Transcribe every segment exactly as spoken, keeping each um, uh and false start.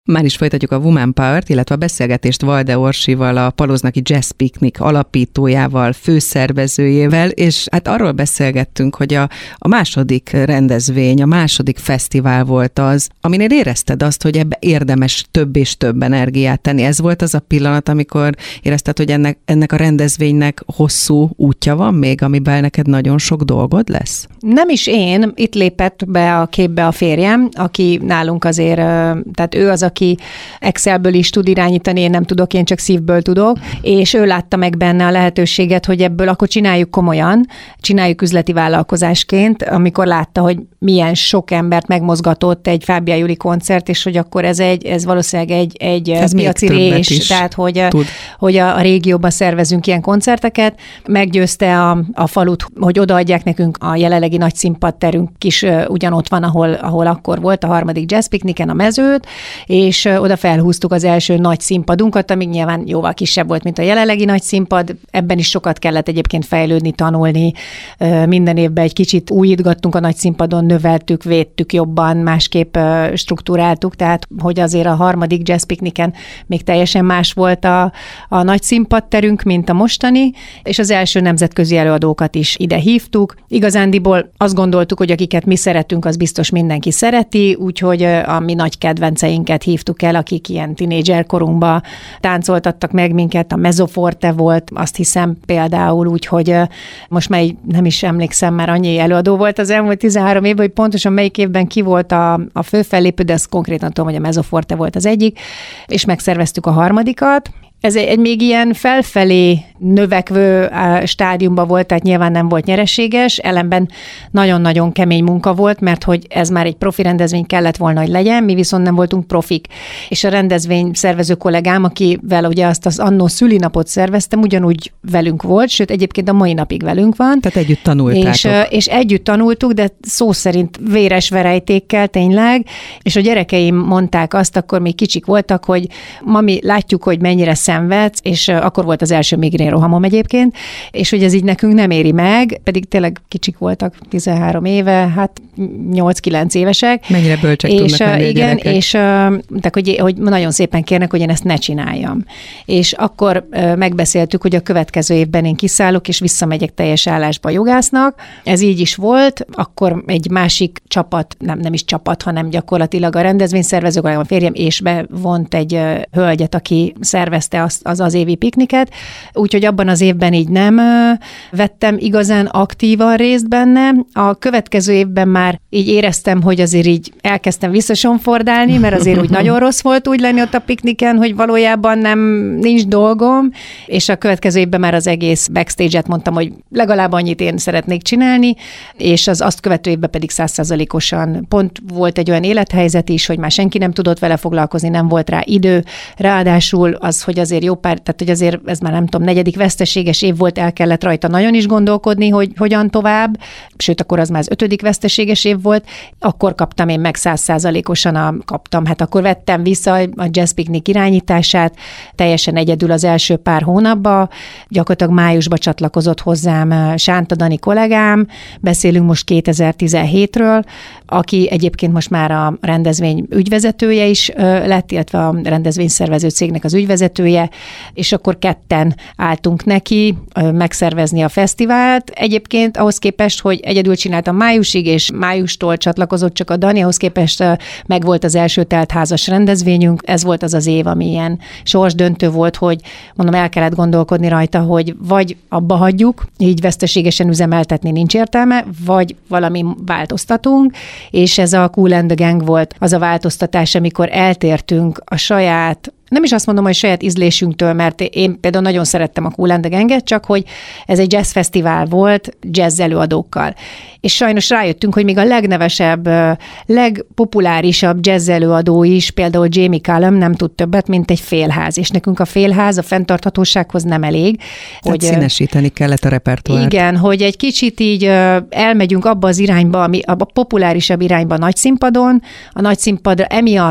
Már is folytatjuk a Woman Power-t, illetve a beszélgetést Walde Orsival, a Paloznaki Jazz Picnic alapítójával, főszervezőjével, és hát arról beszélgettünk, hogy a, a második rendezvény, a második fesztivál volt az, aminél érezted azt, hogy ebbe érdemes több és több energiát tenni. Ez volt az a pillanat, amikor érezted, hogy ennek, ennek a rendezvénynek hosszú útja van még, amiben neked nagyon sok dolgod lesz? Nem is én, itt lépett be a képbe a férjem, aki nálunk azért, tehát ő az, aki Excelből is tud irányítani, én nem tudok, én csak szívből tudok, és ő látta meg benne a lehetőséget, hogy ebből akkor csináljuk komolyan, csináljuk üzleti vállalkozásként, amikor látta, hogy milyen sok embert megmozgatott egy Fábia Juli koncert, és hogy akkor ez, egy, ez valószínűleg egy, egy ez piaci rés, tehát hogy, hogy a, a régióban szervezünk ilyen koncerteket. Meggyőzte a, a falut, hogy odaadják nekünk a jelenlegi nagy színpadterünk is ugyanott van, ahol, ahol akkor volt a harmadik Jazz Picnicen a mezőt, és oda felhúztuk az első nagy színpadunkat, ami nyilván jóval kisebb volt, mint a jelenlegi nagy színpad. Ebben is sokat kellett egyébként fejlődni, tanulni. Minden évben egy kicsit újítgattunk a nagy színpadon, növeltük, védtük jobban, másképp struktúráltuk, tehát hogy azért a harmadik Jazz Picnicen még teljesen más volt a, a nagy színpadterünk, mint a mostani, és az első nemzetközi előadókat is ide hívtuk. Igazándiból azt gondoltuk, hogy akiket mi szeretünk, az biztos mindenki szereti, úgyhogy a mi nagy kedvenceinket hívtuk el, akik ilyen tinédzser korunkban táncoltattak meg minket, a Mezzoforte volt, azt hiszem például, úgyhogy most már nem is emlékszem, már annyi előadó volt az elmúlt tizenhárom évben, hogy pontosan melyik évben ki volt a, a főfellépő, de ezt konkrétan tudom, hogy a Mezzoforte volt az egyik, és megszerveztük a harmadikat. Ez egy, egy még ilyen felfelé növekvő stádiumban volt, tehát nyilván nem volt nyereséges, ellenben nagyon-nagyon kemény munka volt, mert hogy ez már egy profi rendezvény kellett volna, hogy legyen, mi viszont nem voltunk profik. És a rendezvény szervező kollégám, akivel ugye azt az annó szülinapot szerveztem, ugyanúgy velünk volt, sőt egyébként a mai napig velünk van. Tehát együtt tanultátok. És, és együtt tanultuk, de szó szerint véres verejtékkel tényleg, és a gyerekeim mondták azt, akkor még kicsik voltak, hogy mami, látjuk, hogy mennyire szenvedsz, és akkor volt az első migrén-rohamom egyébként, és hogy ez így nekünk nem éri meg, pedig tényleg kicsik voltak, tizenhárom éve, hát nyolc-kilenc évesek. Mennyire bölcsek és, tudnak lenni igen, a gyerekek. És tehát, hogy, hogy nagyon szépen kérnek, hogy én ezt ne csináljam. És akkor megbeszéltük, hogy a következő évben én kiszállok, és visszamegyek teljes állásba jogásznak. Ez így is volt, akkor egy másik csapat, nem, nem is csapat, hanem gyakorlatilag a rendezvényszervezők, a férjem, és bevont egy hölgyet, aki szervezte az az, az évi pikniket, úgyhogy abban az évben így nem vettem igazán aktívan részt benne. A következő évben már így éreztem, hogy azért így elkezdtem visszasonfordálni, mert azért úgy nagyon rossz volt úgy lenni ott a pikniken, hogy valójában nem nincs dolgom, és a következő évben már az egész backstage-et mondtam, hogy legalább annyit én szeretnék csinálni, és az azt követő évben pedig száz százalékosan pont volt egy olyan élethelyzet is, hogy már senki nem tudott vele foglalkozni, nem volt rá idő, ráadásul az, hogy azért jó pár, tehát hogy azért ez már nem tudom, negyedik veszteséges év volt, el kellett rajta nagyon is gondolkodni, hogy hogyan tovább, sőt, akkor az már az ötödik veszteséges év volt, akkor kaptam én meg száz százalékosan a, kaptam, hát akkor vettem vissza a Jazz Picnic irányítását, teljesen egyedül az első pár hónapban, gyakorlatilag májusban csatlakozott hozzám Sánta Dani kollégám, beszélünk most kétezer-tizenhétről, aki egyébként most már a rendezvény ügyvezetője is lett, illetve a rendezvényszervező cégnek az ügyvezetője, és akkor ketten álltunk neki megszervezni a fesztivált. Egyébként ahhoz képest, hogy egyedül csináltam májusig, és májustól csatlakozott csak a Dani, ahhoz képest meg volt az első teltházas rendezvényünk. Ez volt az az év, ami ilyen sorsdöntő volt, hogy mondom, el kellett gondolkodni rajta, hogy vagy abba hagyjuk, így veszteségesen üzemeltetni nincs értelme, vagy valami változtatunk, és ez a Kool and the Gang volt az a változtatás, amikor eltértünk a saját, nem is azt mondom, hogy saját ízlésünktől, mert én például nagyon szerettem a Kool and the Ganget, csak hogy ez egy jazzfesztivál volt jazz előadókkal. És sajnos rájöttünk, hogy még a legnevesebb, legpopulárisabb jazz előadó is, például Jamie Cullum nem tud többet, mint egy félház. És nekünk a félház a fenntarthatósághoz nem elég. Tehát hogy színesíteni kellett a repertoárt. Igen, hogy egy kicsit így elmegyünk abba az irányba, ami a populárisabb irányba a nagy színpadon, a nagy színpadra emiatt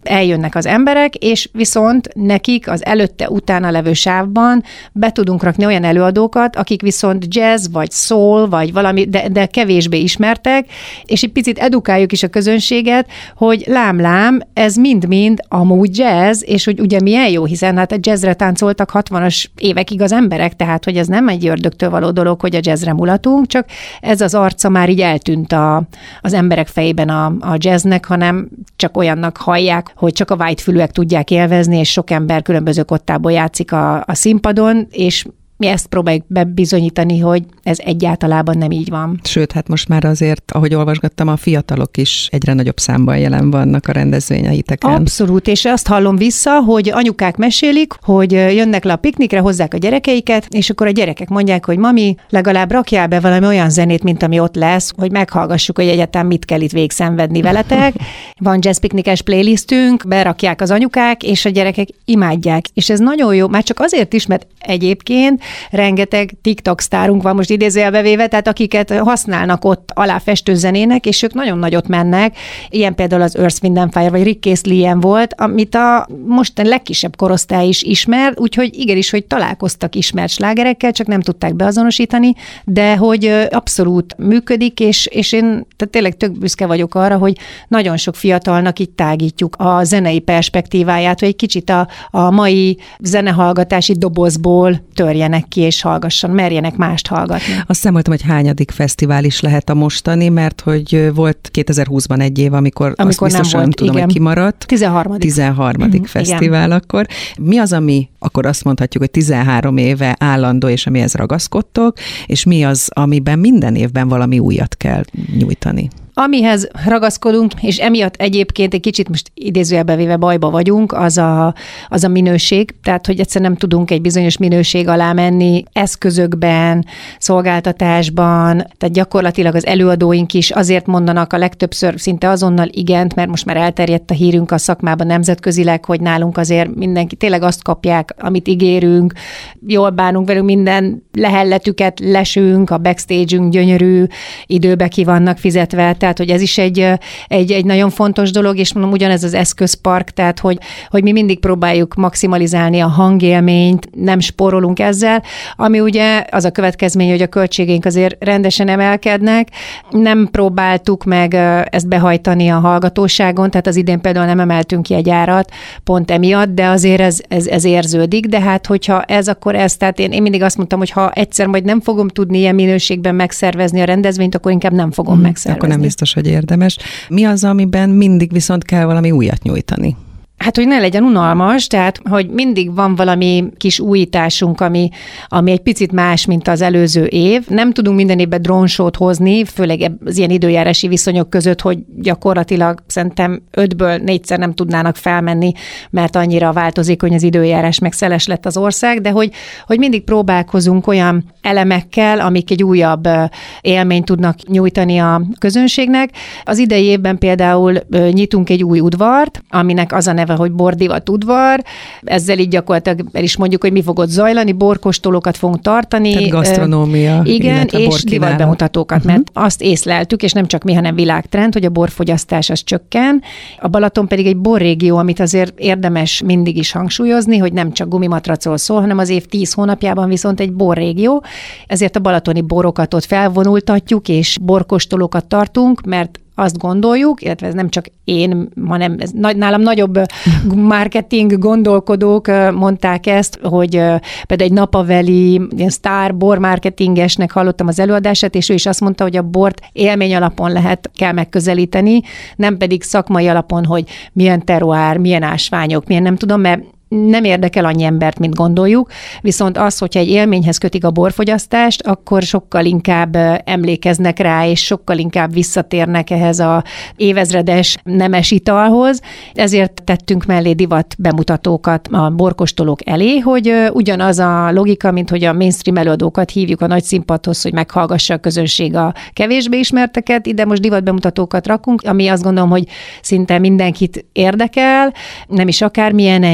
eljönnek az emberek, és viszont nekik az előtte utána levő sávban be tudunk rakni olyan előadókat, akik viszont jazz, vagy soul, vagy valami, de, de kevésbé ismertek, és egy picit edukáljuk is a közönséget, hogy lám-lám, ez mind-mind amúgy jazz, és hogy ugye milyen jó, hiszen hát a jazzre táncoltak hatvanas évekig az emberek, tehát hogy ez nem egy ördögtől való dolog, hogy a jazzre mulatunk, csak ez az arca már így eltűnt a, az emberek fejében a, a jazznek, hanem csak olyannak hallják, hogy csak a whitefülűek tudják élvezni, és sok ember különböző kottából játszik a, a színpadon, és mi ezt próbáljuk bebizonyítani, hogy ez egyáltalában nem így van. Sőt, hát most már azért, ahogy olvasgattam, a fiatalok is egyre nagyobb számban jelen vannak a rendezvényeiteken. Abszolút, és azt hallom vissza, hogy anyukák mesélik, hogy jönnek le a piknikre, hozzák a gyerekeiket, és akkor a gyerekek mondják, hogy mami, legalább rakjál be valami olyan zenét, mint ami ott lesz, hogy meghallgassuk, hogy egyáltalán mit kell itt végszenvedni veletek. Van jazzpiknikes playlistünk, berakják az anyukák, és a gyerekek imádják. És ez nagyon jó, már csak azért is, mert egyébként rengeteg TikTok sztárunk van most idézőjelbe véve, tehát akiket használnak ott aláfestő zenének, és ők nagyon nagyot mennek. Ilyen például az Earth, Wind and Fire, vagy Rick Astley ilyen volt, amit a most a legkisebb korosztály is ismer, úgyhogy igenis, hogy találkoztak ismert slágerekkel, csak nem tudták beazonosítani, de hogy abszolút működik, és, és én tehát tényleg tök büszke vagyok arra, hogy nagyon sok fiatalnak itt tágítjuk a zenei perspektíváját, hogy egy kicsit a, a mai zenehallgatási dobozból törjenek ki, és hallgasson, merjenek mást hallgatni. Azt számoltam, hogy hányadik fesztivál is lehet a mostani, mert hogy volt kétezer-húszban egy év, amikor, amikor azt biztosan nem, volt, tudom, igen. hogy kimaradt. tizenharmadik tizenharmadik Uh-huh, fesztivál igen. akkor. Mi az, ami akkor azt mondhatjuk, hogy tizenhárom éve állandó, és amihez ragaszkodtok, és mi az, amiben minden évben valami újat kell nyújtani? Amihez ragaszkodunk, és emiatt egyébként egy kicsit most idézőjelbe véve bajba vagyunk, az a, az a minőség, tehát hogy egyszerűen nem tudunk egy bizonyos minőség alá menni eszközökben, szolgáltatásban, tehát gyakorlatilag az előadóink is azért mondanak a legtöbbször szinte azonnal igent, mert most már elterjedt a hírünk a szakmában nemzetközileg, hogy nálunk azért mindenki tényleg azt kapják, amit ígérünk, jól bánunk velünk, minden lehelletüket lesünk, a backstage-ünk gyönyörű, időbe ki vannak fizetve, tehát hogy ez is egy, egy, egy nagyon fontos dolog, és mondom, ugyanez az eszközpark, tehát hogy, hogy mi mindig próbáljuk maximalizálni a hangélményt, nem spórolunk ezzel, ami ugye az a következmény, hogy a költségeink azért rendesen emelkednek, nem próbáltuk meg ezt behajtani a hallgatóságon, tehát az idén például nem emeltünk ki egy árat pont emiatt, de azért ez, ez, ez érződik, de hát hogyha ez, akkor ez, tehát én, én mindig azt mondtam, hogy ha egyszer majd nem fogom tudni ilyen minőségben megszervezni a rendezvényt, akkor inkább nem fogom hmm, megszervezni. Akkor nem biztos, hogy érdemes. Mi az, amiben mindig viszont kell valami újat nyújtani? Hát, hogy ne legyen unalmas, tehát, hogy mindig van valami kis újításunk, ami, ami egy picit más, mint az előző év. Nem tudunk minden évben drónsót hozni, főleg az ilyen időjárási viszonyok között, hogy gyakorlatilag szerintem ötből négyszer nem tudnának felmenni, mert annyira változékony az időjárás, meg szeles lett az ország, de hogy, hogy mindig próbálkozunk olyan elemekkel, amik egy újabb élményt tudnak nyújtani a közönségnek. Az idei évben például nyitunk egy új udvart, aminek az a neve, hogy Bordivat udvar. Ezzel így gyakorlatilag el is mondjuk, hogy mi fog ott zajlani, borkóstolókat fogunk tartani. Tehát gasztronómia. Igen, és divatbemutatókat, uh-huh. mert azt észleltük, és nem csak mi, hanem világtrend, hogy a borfogyasztás az csökken. A Balaton pedig egy borrégió, amit azért érdemes mindig is hangsúlyozni, hogy nem csak gumimatracról szól, hanem az év tíz hónapjában viszont egy borrégió. Ezért a balatoni borokat ott felvonultatjuk, és borkóstolókat tartunk, mert azt gondoljuk, illetve ez nem csak én, hanem ez nálam nagyobb marketing gondolkodók mondták ezt, hogy például egy napaveli, ilyen sztár bormarketingesnek hallottam az előadását, és ő is azt mondta, hogy a bort élmény alapon lehet, kell megközelíteni, nem pedig szakmai alapon, hogy milyen terroár, milyen ásványok, milyen nem tudom, mert nem érdekel annyi embert, mint gondoljuk, viszont az, hogyha egy élményhez kötik a borfogyasztást, akkor sokkal inkább emlékeznek rá, és sokkal inkább visszatérnek ehhez a évezredes nemes italhoz. Ezért tettünk mellé divat bemutatókat a borkóstolók elé, hogy ugyanaz a logika, mint hogy a mainstream előadókat hívjuk a nagy színpadhoz, hogy meghallgassa a közönség a kevésbé ismerteket, ide most divat bemutatókat rakunk, ami azt gondolom, hogy szinte mindenkit érdekel, nem is akármilyen egy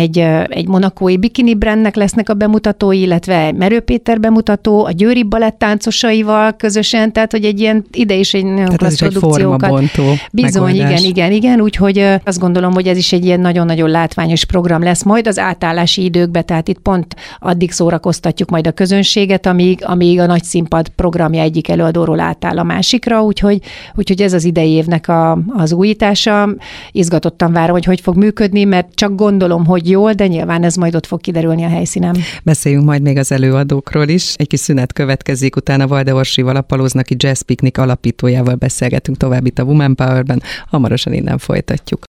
egy monakói bikini brandnek lesznek a bemutatói, illetve Merő Péter bemutató, a Győri balett táncosaival közösen, tehát hogy egy ilyen ide is egy nagyon klassz produkciókat. Bizony, megoldás. igen, igen, igen, úgyhogy azt gondolom, hogy ez is egy ilyen nagyon-nagyon látványos program lesz majd az átállási időkbe, tehát itt pont addig szórakoztatjuk majd a közönséget, amíg, amíg a nagy színpad programja egyik előadóról átáll a másikra, úgyhogy, úgyhogy ez az idei évnek a, az újítása. Izgatottan várom, hogy hogy fog működni, mert csak gondolom, hogy jól, de nyilván ez majd ott fog kiderülni a helyszínen. Beszéljünk majd még az előadókról is. Egy kis szünet következik, utána Walde Orsival, a Paloznaki Jazz Picnic alapítójával beszélgetünk tovább itt a Woman Powerben. Hamarosan innen folytatjuk.